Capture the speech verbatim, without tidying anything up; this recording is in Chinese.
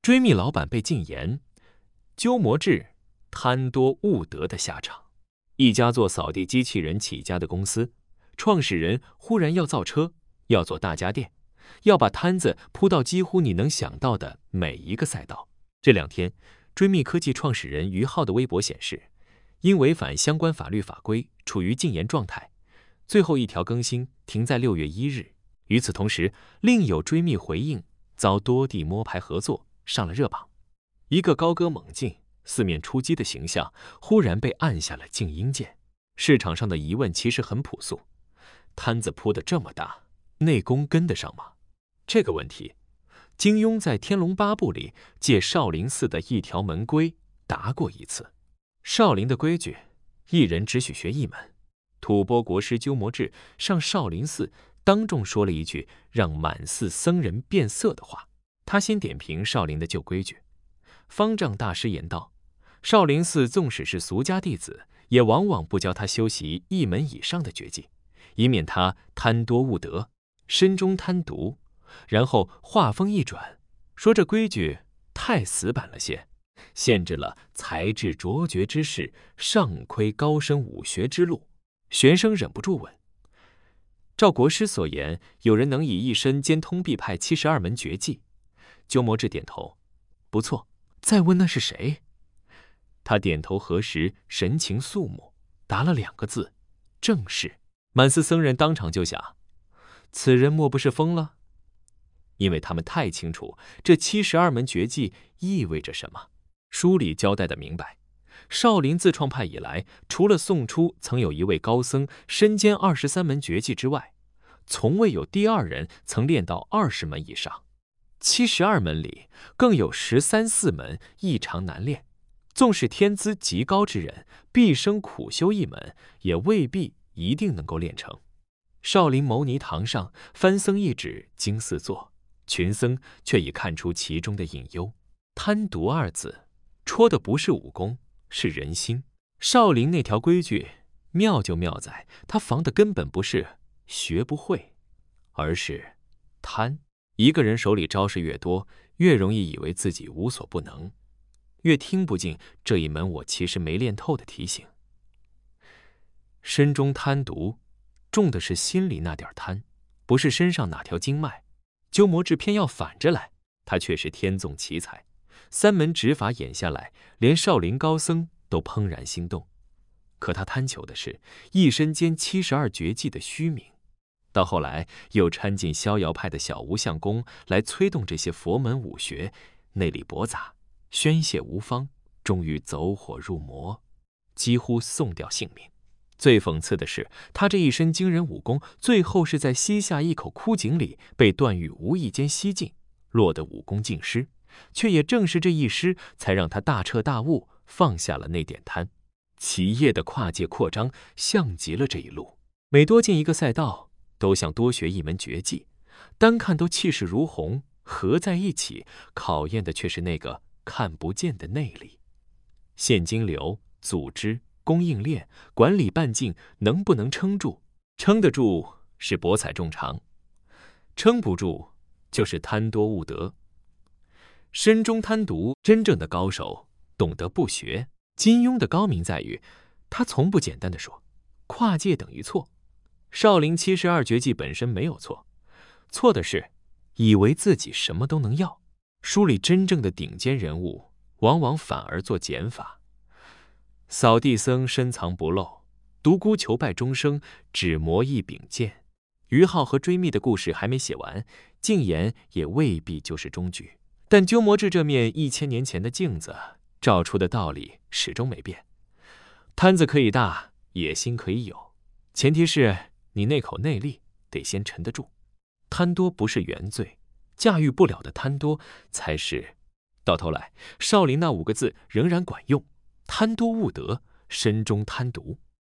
追觅老板被禁言，鸠摩智贪多误得的下场。一家做扫地机器人起家的公司，创始人忽然要造车，要做大家电，要把摊子铺到几乎你能想到的每一个赛道。这两天，追觅科技创始人于浩的微博显示，因违反相关法律法规，处于禁言状态。最后一条更新停在六月一日。与此同时，另有追觅回应遭多地摸牌合作，上了热榜。一个高歌猛进、四面出击的形象，忽然被按下了静音键。市场上的疑问其实很朴素：摊子铺得这么大，内功跟得上吗？这个问题，金庸在《天龙八部》里借少林寺的一条门规答过一次。少林的规矩，一人只许学一门。吐蕃国师鸠摩智上少林寺，当众说了一句让满寺僧人变色的话。他先点评少林的旧规矩。方丈大师言道：少林寺纵使是俗家弟子，也往往不教他修习一门以上的绝技，以免他贪多误得，身中贪毒。然后话锋一转，说这规矩太死板了些，限制了才智卓绝之士上窥高深武学之路。玄生忍不住问：照国师所言，有人能以一身兼通臂派七十二门绝技？鸠摩智点头：不错。再问那是谁？他点头核实，神情肃穆，答了两个字：正是。满寺僧人当场就想，此人莫不是疯了？因为他们太清楚这七十二门绝技意味着什么。书里交代的明白，少林自创派以来，除了宋初曾有一位高僧身兼二十三门绝技之外，从未有第二人曾练到二十门以上。七十二门里更有十三四门异常难练，纵使天资极高之人，毕生苦修一门，也未必一定能够练成。少林牟尼堂上，番僧一指经四座，群僧却已看出其中的隐忧。贪毒二字，戳的不是武功，是人心。少林那条规矩妙就妙在，他防的根本不是学不会，而是贪。一个人手里招式越多，越容易以为自己无所不能，越听不进这一门我其实没练透的提醒。身中贪毒，重的是心里那点贪，不是身上哪条经脉。鸠摩智偏要反着来，他却是天纵奇才，三门指法演下来，连少林高僧都怦然心动。可他贪求的是一身兼七十二绝技的虚名。到后来又掺进逍遥派的小无相功来催动这些佛门武学，内里驳杂，宣泄无方，终于走火入魔，几乎送掉性命。最讽刺的是，他这一身惊人武功，最后是在吸下一口枯井里被段誉无意间吸尽，落得武功尽失。却也正是这一失，才让他大彻大悟，放下了那点贪。企业的跨界扩张像极了这一路，每多进一个赛道，都想多学一门绝技，单看都气势如虹，合在一起，考验的却是那个看不见的内力。现金流、组织、供应链、管理半径能不能撑住？撑得住是博采众长，撑不住就是贪多误得。身中贪毒，真正的高手懂得不学。金庸的高明在于，他从不简单地说跨界等于错。少林七十二绝技本身没有错，错的是以为自己什么都能要。书里真正的顶尖人物，往往反而做减法。扫地僧深藏不露，独孤求败终生，只磨一柄剑。于浩和追觅的故事还没写完，禁言也未必就是终局。但鸠摩智这面一千年前的镜子，照出的道理始终没变。摊子可以大，野心可以有，前提是你那口内力得先沉得住。贪多不是原罪，驾驭不了的贪多才是。到头来，少林那五个字仍然管用：贪多误得，身中贪毒。